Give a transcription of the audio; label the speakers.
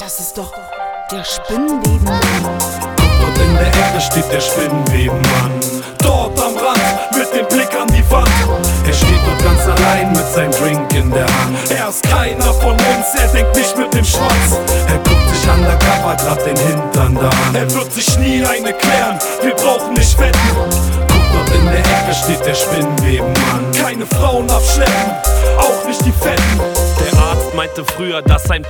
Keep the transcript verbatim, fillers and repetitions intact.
Speaker 1: Das ist doch der Spinnenwebenmann.
Speaker 2: Dort in der Ecke steht der Spinnenwebenmann. Dort am Rand mit dem Blick an die Wand. Er steht dort ganz allein mit seinem Drink in der Hand. Er ist keiner von uns, er denkt nicht mit dem Schwanz. Er guckt sich undercover grad den Hintern da an. Er wird sich nie eine klären, wir brauchen nicht wetten. Guck, dort in der Ecke steht der Spinnenwebenmann. Keine Frauen abschleppen, auch nicht die Fetten.
Speaker 3: Der Arzt meinte früher, dass ein